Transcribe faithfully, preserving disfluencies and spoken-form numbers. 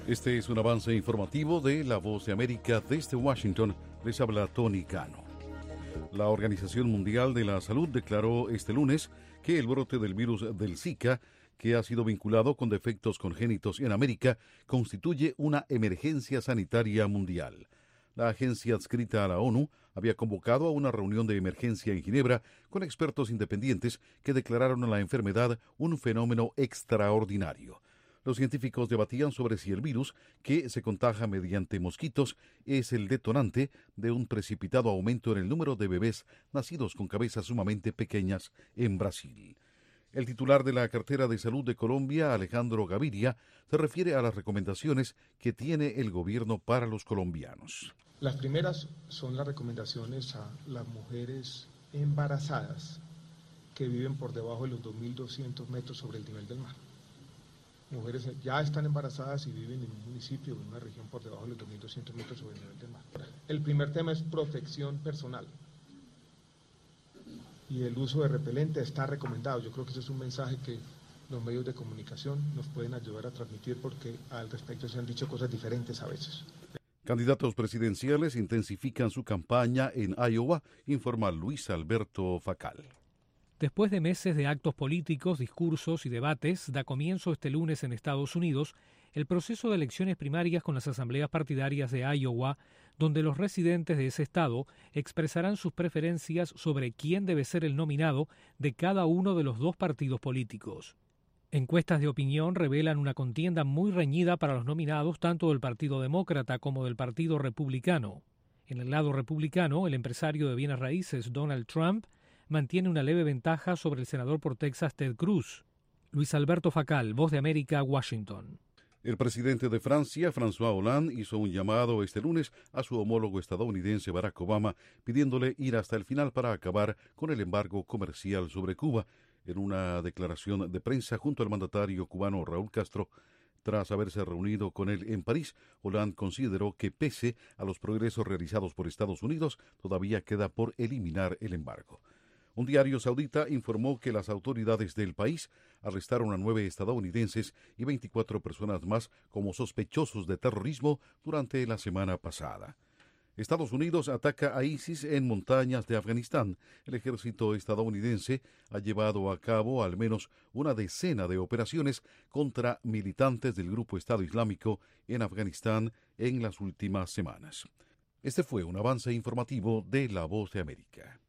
Este es un avance informativo de La Voz de América. Desde Washington les habla Tony Cano. La Organización Mundial de la Salud declaró este lunes que el brote del virus del Zika, que ha sido vinculado con defectos congénitos en América, constituye una emergencia sanitaria mundial. La agencia adscrita a la ONU había convocado a una reunión de emergencia en Ginebra con expertos independientes que declararon a la enfermedad un fenómeno extraordinario. Los científicos debatían sobre si el virus, que se contagia mediante mosquitos, es el detonante de un precipitado aumento en el número de bebés nacidos con cabezas sumamente pequeñas en Brasil. El titular de la Cartera de Salud de Colombia, Alejandro Gaviria, se refiere a las recomendaciones que tiene el gobierno para los colombianos. Las primeras son las recomendaciones a las mujeres embarazadas que viven por debajo de los dos mil doscientos metros sobre el nivel del mar. Mujeres ya están embarazadas y viven en un municipio o en una región por debajo de los dos mil doscientos metros sobre el nivel del mar. El primer tema es protección personal. Y el uso de repelente está recomendado. Yo creo que ese es un mensaje que los medios de comunicación nos pueden ayudar a transmitir porque al respecto se han dicho cosas diferentes a veces. Candidatos presidenciales intensifican su campaña en Iowa, informa Luis Alberto Facal. Después de meses de actos políticos, discursos y debates, da comienzo este lunes en Estados Unidos el proceso de elecciones primarias con las asambleas partidarias de Iowa, donde los residentes de ese estado expresarán sus preferencias sobre quién debe ser el nominado de cada uno de los dos partidos políticos. Encuestas de opinión revelan una contienda muy reñida para los nominados tanto del Partido Demócrata como del Partido Republicano. En el lado republicano, el empresario de bienes raíces Donald Trump mantiene una leve ventaja sobre el senador por Texas Ted Cruz. Luis Alberto Facal, Voz de América, Washington. El presidente de Francia, François Hollande, hizo un llamado este lunes a su homólogo estadounidense Barack Obama, pidiéndole ir hasta el final para acabar con el embargo comercial sobre Cuba. En una declaración de prensa junto al mandatario cubano Raúl Castro, tras haberse reunido con él en París, Hollande consideró que pese a los progresos realizados por Estados Unidos, todavía queda por eliminar el embargo. Un diario saudita informó que las autoridades del país arrestaron a nueve estadounidenses y veinticuatro personas más como sospechosos de terrorismo durante la semana pasada. Estados Unidos ataca a ISIS en montañas de Afganistán. El ejército estadounidense ha llevado a cabo al menos una decena de operaciones contra militantes del grupo Estado Islámico en Afganistán en las últimas semanas. Este fue un avance informativo de La Voz de América.